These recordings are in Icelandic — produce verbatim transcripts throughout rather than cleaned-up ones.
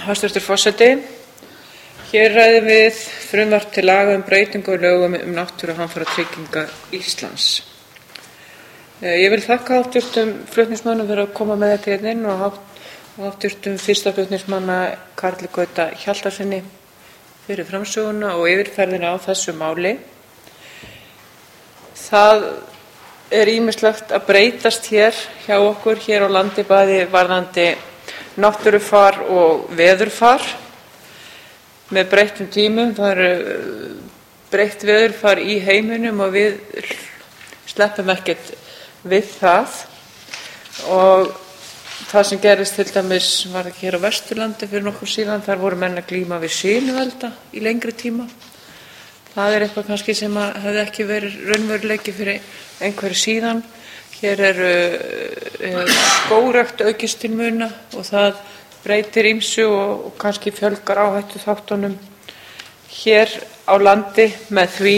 Hæstvirtur forseti. Hér ræðum við frumvarp til laga um breytingu á lögum um náttúruhamfaratryggingu Íslands. Ég vil þakka háttvirtum flutningsmönnum fyrir að koma með þetta hérna inn og háttvirtum fyrsta flutningsmanna Karli Gauta Hjaltasyni fyrir framsöguna og yfirferðina á þessu máli. Það er ýmislegt að breytast hér hjá okkur hér á landi, bæði varðandi náttúrufar og veðurfar með breyttum tímum. Það eru breytt veðurfar í heiminum og við sleppum ekkert við það. Og það sem gerist til dæmis var ekki hér á Vesturlandi fyrir nokkuð síðan, þar voru menn að glíma við sinuelda í lengri tíma. Það er eitthvað kannski sem að hefði ekki verið raunveruleiki fyrir einhverju síðan. Hér eru skógrækt aukist til muna og það breytir ýmsu og kannski fjölgar áhættuþáttunum hér á landi með því.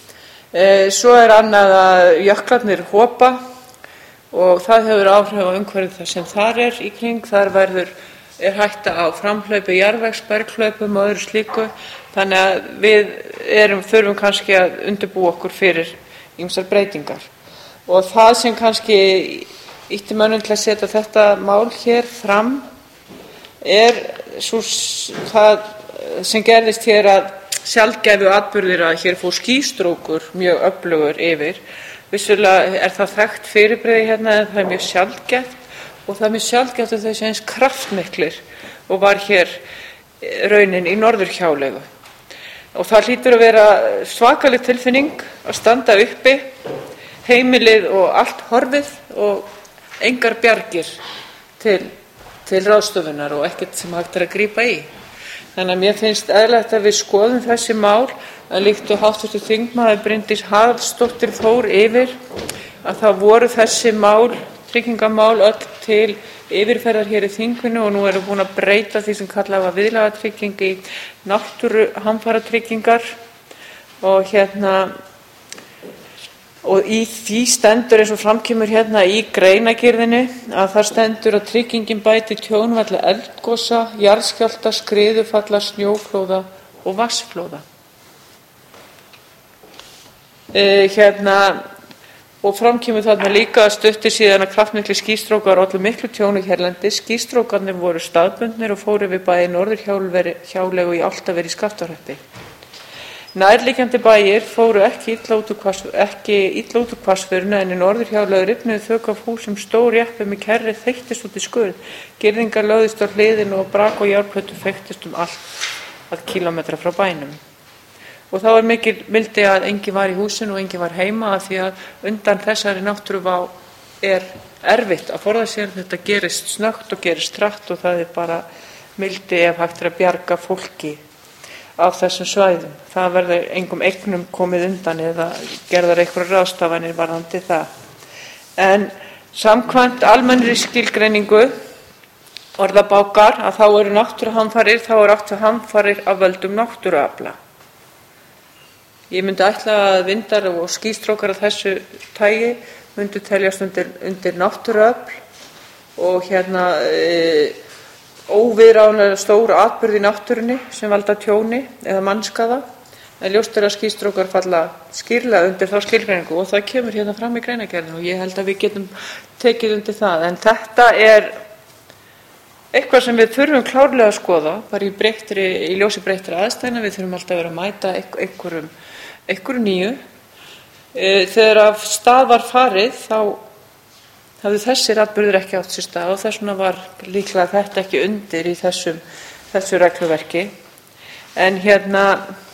Svo er annað að jöklarnir hopa og það hefur áhrif á umhverfið það sem þar er í kring. Þar verður er hætta á framhlaupi jarðvegs, berghlaupum og öðru slíku. Þannig að við erum, þurfum kannski að undirbúa okkur fyrir ýmsar breytingar. Og það sem kannski ýtti mönnum til að setja þetta mál hér fram er svo, það sem gerðist hér að sjaldgæfu atburðir að hér fór skýstrókur mjög öflugur yfir. Vissulega er það þekkt fyrirbrigði hérna en það er mjög sjaldgæft og það er mjög sjaldgæft að þau sé eins kraftmiklir og var hér raunin í norðurhjáleigu. Og það hlýtur að vera svakaleg tilfinning að standa uppi, heimilið og allt horfið og engar bjargir til, til ráðstöfunar og ekkert sem hægt er að grípa í. Þannig að mér finnst eðlilegt að við skoðum þessi mál, að líkt og háttvirtur þingmaður Bryndís Haraldsdóttir fór yfir, að það voru þessi mál, tryggingamál öll til yfirferðar hér í þinginu og nú erum við búin að breyta því sem kallað var viðlagatrygging í náttúruhamfaratryggingar og hérna og í því stendur eins og fram kemur hérna í greinargerðinni að það stendur að tryggingin bæti tjón vegna eldgosa, jarðskjálfta, skriðufalla, snjóflóða og vatnsflóða. E, hérna og fram kemur þarna líka að stuttu síðan að kraftmiklir skýstrókar ollu miklu tjóni hérlendis. Skýstrókarnir voru staðbundnir og fóru við bæði norðurhjáleigu í Álftaveri í Skaftárhreppi. Nærliggjandi bæir fóru ekki illa út úr hvass, ekki illa út úr hvassviðrinu en í norðurhjáleigu rifnuðu þök af húsum, stór jeppi með kerri þeyttist út í skurð. Girðingar lögðust á hliðinu og brak og járnplötur þeyttust um allt að kílómetra frá bænum. Og þá var mikil mildi að enginn var í húsinu og enginn var heima af því að undan þessari náttúruvá er erfitt að forða sér. Þetta gerist snöggt og gerist hratt og það er bara mildi ef hægt er að bjarga fólki af þessum svæðum. Það verður engum eignum komið undan eða gerðar einhverjar ráðstafanir varðandi það. En samkvæmt almennri skilgreiningu orðabókar að þá eru náttúruhamfarir, þá er átt við hamfarir af völdum náttúruafla. Ég myndi ætla að vindar og skýstrókar af þessu tagi myndu teljast undir, undir náttúruöfl og hérna e, óviðráðanlega stór atburð í náttúrunni sem valda tjóni eða mannskaða. En ljóst er að skýstrókar falla skýrlega undir þá skilgreiningu og það kemur hérna fram í greinargerðinni og ég held að við getum tekið undir það. En þetta er eitthvað sem við þurfum klárlega að skoða, bara í, breyttri, í ljósi breyttri aðstæðna. Við þurfum alltaf að vera að mæta einhverjum einhverju nýju. Þegar af stað var farið þá hafði þessir atburðir ekki átt sér stað og þess vegna var líklega þetta ekki undir í þessum, þessu regluverki. En hérna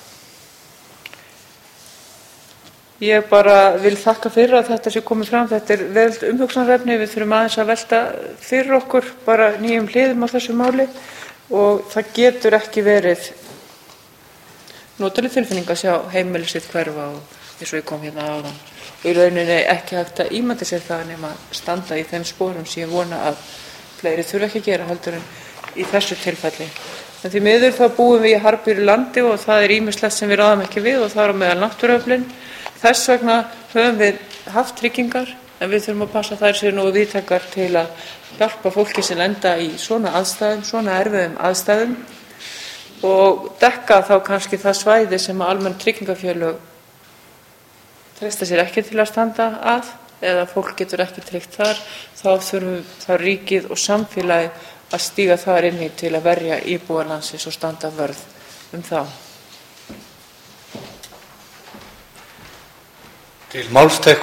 ég bara vil þakka fyrir að þetta sé komið fram. Þetta er vel umhugsunarefni. Við þurfum aðeins að velta fyrir okkur bara nýjum hliðum á þessu máli og það getur ekki verið notaleg tilfinning að sjá heimili sitt hverfa og eins og ég kom hérna áðan. Og í rauninni ekki hægt að ímynda sér það nema standa í þeim sporum sem ég vona að fleiri þurfa ekki að gera heldur en í þessu tilfelli. En því miður þá búum við í harðbýlu landi og það er ýmislegt sem við ráðum ekki við og það er á meðal náttúruöflin. Þess vegna höfum við haft tryggingar en við þurfum að passa að þær séu nógu víðtækar til að hjálpa fólki sem lenda í svona aðstæðum, svona erfiðum aðstæðum, og dekka þá kannski það svæði sem almenn tryggingafélög treysta sér ekki til að standa að, eða fólk getur ekki tryggt þar. Þá þurfum þá ríkið og samfélagið að stíga þar inn í til að verja íbúa landsins og standa vörð um þá. Til máls tekur